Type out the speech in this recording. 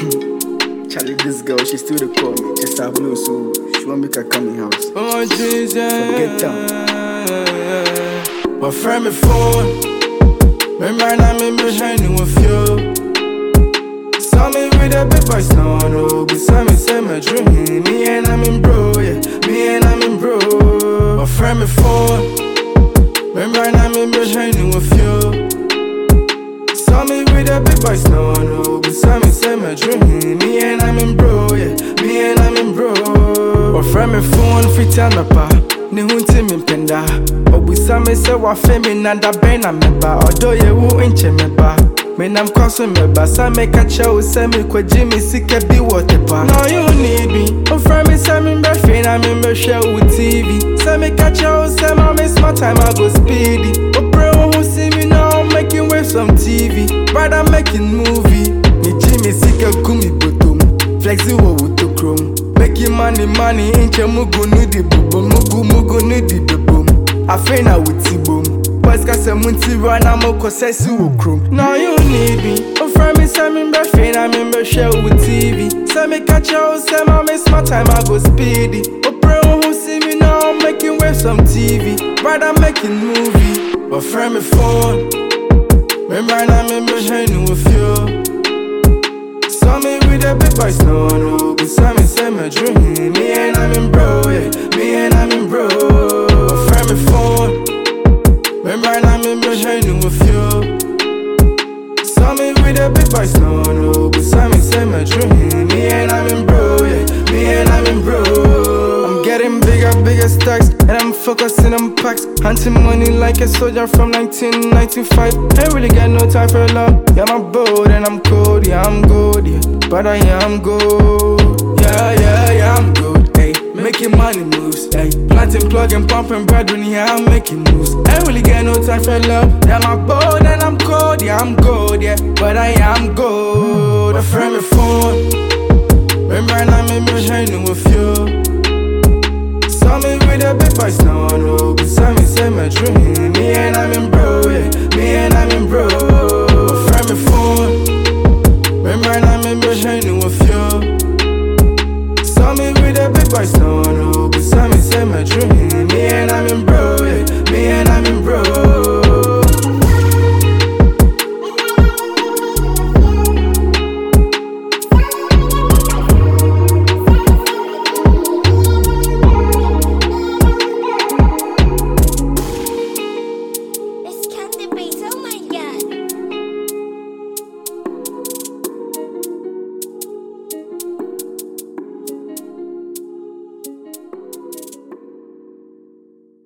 Charlie, this girl, she still dey call me. Just have no so she want make her come in house. Oh Jesus, Get down. But friend me phone. Remember now me behind you with you. Saw me with a big boys now I know. Beside me say my dream. Me and I'm in bro, yeah. Me and I'm in bro. But friend me phone. Remember now me behind you with you. Saw me with a big boys now I know. Beside me say my dream. Me and I'm in bro, yeah. Me and I'm in bro. But friend me phone fit on my pa. Ni hunti mi penda. Obusa me se wa fe mi nanda bena meba. Odo ye wu inche meba. Me nam kwaso meba. Sa me kacha u se mi kwa jimi sike bi wote pa. Now you need me. O friend me se mi mbe fe na mi mbe share u TV. Se me kacha u se ma me smart time I go speedy. O pray who see me now making waves on TV. Brother making movie. Ni jimi sike kumi botom. Flexi wo wuto chrome. Making money, inche mugu nudi bubum, mugu nudi bubum. I feel now with T-boom. Boys can say munti run, I'm a cosessi chrome. Now you need me. Oh, friend me, say me breath, I'm in share with TV. Say me catch out, say my miss my time, I go speedy. Oh, pray who see me now, making waves on TV. Brother making movie, but friend me phone. Remember now, I'm behind you with you. Saw me with a big boys, no, no. Beside me, say my dream. Me and I'm in bro, yeah. Me and I'm in bro. Friend me phone. Remember I'm in behind you with you. Saw me with a big boys, no, no. Beside me, say my dream. Me and I'm in bro, yeah. Me and I'm in bro. I'm getting bigger stacks, and I'm focusing on packs. Hunting money like a soldier from 1995. Ain't really got no time for love. Yeah, I'm bold and I'm cold, yeah, I'm good, yeah. But I am good, yeah, I'm good, ayy. Making money moves, ayy. Planting, plugging, pumping, brethren, yeah, I'm making moves. Ain't really got no time for love. Yeah, I'm bold and I'm cold, yeah, I'm good, yeah. But I am good. A friend me phone. Remember I'm in behind you with you. Saw me with a big boys now I know. Beside me say my dream. Me and I'm in bro, yeah. Me and I'm in bro.